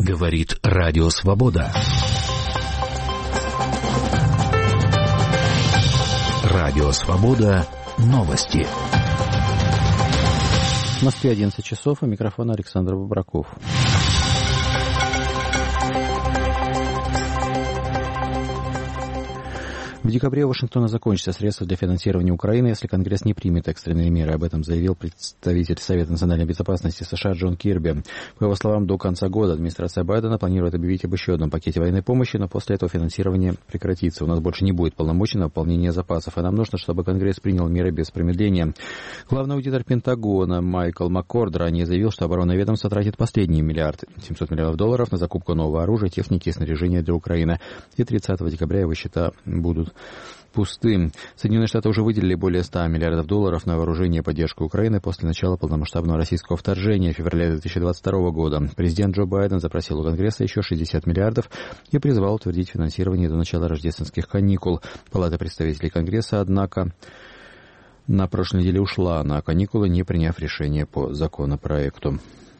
Говорит Радио Свобода. Радио Свобода. Новости. В Москве 11 часов, у микрофона Александр Бобраков. В декабре у Вашингтона закончатся средства для финансирования Украины, если Конгресс не примет экстренные меры. Об этом заявил представитель Совета национальной безопасности США Джон Кирби. По его словам, до конца года администрация Байдена планирует объявить об еще одном пакете военной помощи, но после этого финансирование прекратится. У нас больше не будет полномочий на выполнение запасов, и нам нужно, чтобы Конгресс принял меры без промедления. Главный аудитор Пентагона Майкл Маккорд ранее заявил, что оборонное ведомство тратит последний $1 700 миллионов на закупку нового оружия, техники и снаряжения для Украины. И 30 декабря его счета будут пустым. Соединенные Штаты уже выделили более $100 миллиардов на вооружение и поддержку Украины после начала полномасштабного российского вторжения в феврале 2022 года. Президент Джо Байден запросил у Конгресса еще 60 миллиардов и призвал утвердить финансирование до начала рождественских каникул. Палата представителей Конгресса, однако, на прошлой неделе ушла на каникулы, не приняв решение по законопроекту.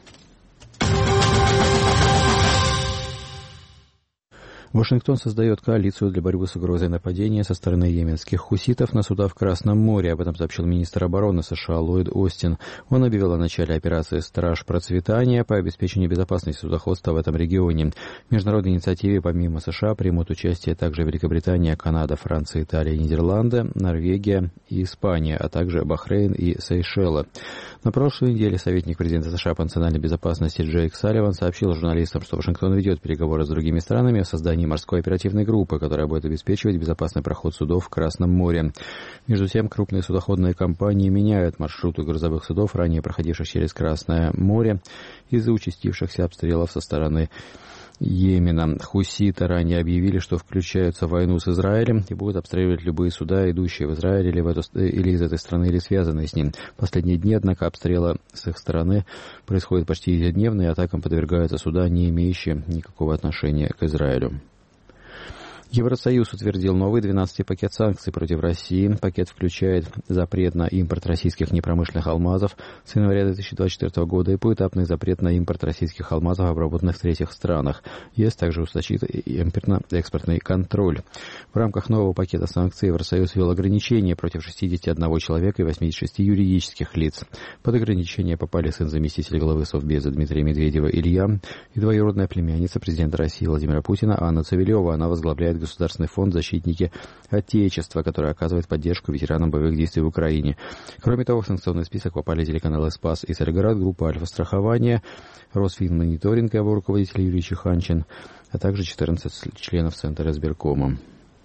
Вашингтон создает коалицию для борьбы с угрозой нападения со стороны йеменских хуситов на суда в Красном море. Об этом сообщил министр обороны США Ллойд Остин. Он объявил о начале операции «Страж процветания» по обеспечению безопасности судоходства в этом регионе. В международной инициативе помимо США примут участие также Великобритания, Канада, Франция, Италия, Нидерланды, Норвегия и Испания, а также Бахрейн и Сейшелы. На прошлой неделе советник президента США по национальной безопасности Джейк Салливан сообщил журналистам, что Вашингтон ведет переговоры с другими странами о создании морской оперативной группы, которая будет обеспечивать безопасный проход судов в Красном море. Между тем, крупные судоходные компании меняют маршруты грузовых судов, ранее проходивших через Красное море, из-за участившихся обстрелов со стороны Йемена. Хуситы ранее объявили, что включаются в войну с Израилем и будут обстреливать любые суда, идущие в Израиль или из этой страны, или связанные с ним. В последние дни, однако, обстрелы с их стороны происходят почти ежедневно, и атакам подвергаются суда, не имеющие никакого отношения к Израилю. Евросоюз утвердил новый 12-й пакет санкций против России. Пакет включает запрет на импорт российских непромышленных алмазов с января 2024 года и поэтапный запрет на импорт российских алмазов, обработанных в третьих странах. ЕС также ужесточит импортно-экспортный контроль. В рамках нового пакета санкций Евросоюз ввел ограничения против 61 человека и 86 юридических лиц. Под ограничения попали сын заместителя главы Совбеза Дмитрия Медведева Илья и двоюродная племянница президента России Владимира Путина Анна Цивилева. Она возглавляет Государственный фонд «Защитники Отечества», который оказывает поддержку ветеранам боевых действий в Украине. Кроме того, в санкционный список попали телеканалы «Спас» и «Царьград», группа «Альфа-страхование», Росфинмониторинг, его руководитель Юрий Чеханчин, а также 14 членов Центра избиркома.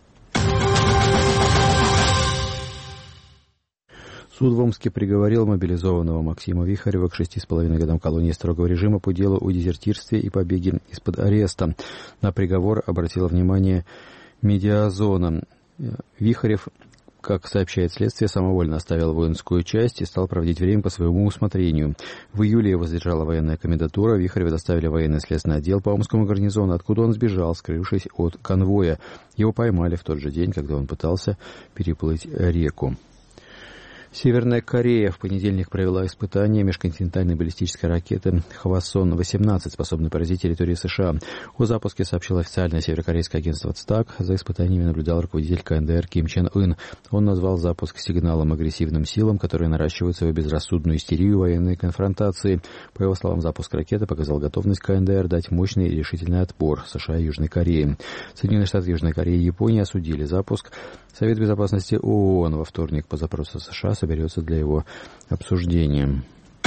Суд в Омске приговорил мобилизованного Максима Вихарева к 6,5 годам колонии строгого режима по делу о дезертирстве и побеге из-под ареста. На приговор обратила внимание медиазона. Вихарев, как сообщает следствие, самовольно оставил воинскую часть и стал проводить время по своему усмотрению. В июле его задержала военная комендатура. Вихарева доставили в военный следственный отдел по Омскому гарнизону, откуда он сбежал, скрывшись от конвоя. Его поймали в тот же день, когда он пытался переплыть реку. Северная Корея в понедельник провела испытание межконтинентальной баллистической ракеты «Хвасон-18», способной поразить территорию США. О запуске сообщило официальное северокорейское агентство ЦТАК. За испытаниями наблюдал руководитель КНДР Ким Чен Ын. Он назвал запуск сигналом агрессивным силам, которые наращивают свою безрассудную истерию военной конфронтации. По его словам, запуск ракеты показал готовность КНДР дать мощный и решительный отпор США и Южной Корее. Соединенные Штаты, Южная Корея и Япония осудили запуск. Совет безопасности ООН во вторник по запросу США соберется для его обсуждения.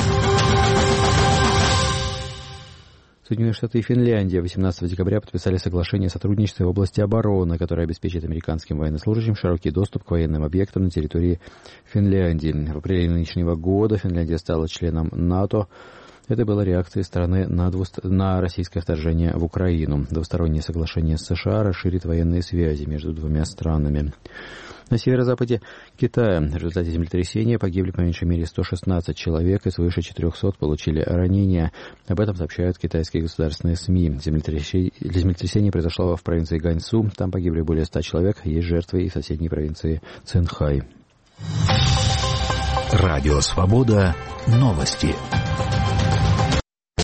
Соединенные Штаты и Финляндия 18 декабря подписали соглашение о сотрудничестве в области обороны, которое обеспечит американским военнослужащим широкий доступ к военным объектам на территории Финляндии. В апреле нынешнего года Финляндия стала членом НАТО. Это была реакцией страны на российское вторжение в Украину. Двустороннее соглашение с США расширит военные связи между двумя странами. На северо-западе Китая в результате землетрясения погибли по меньшей мере 116 человек и свыше 400 получили ранения. Об этом сообщают китайские государственные СМИ. Землетрясение произошло в провинции Ганьсу. Там погибли более 100 человек. Есть жертвы и в соседней провинции Цинхай. Радио «Свобода». Новости.